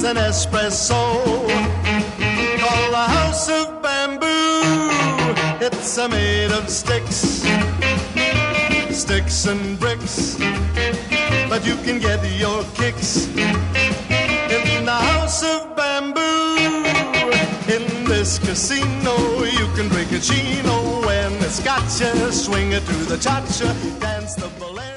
an espresso. Call the House of Bamboo. It's made of sticks and bricks, but you can get your kicks in the House of Bamboo. In this casino, you can drink a chino when it's got you. Swing it to the cha-cha, dance the bolero.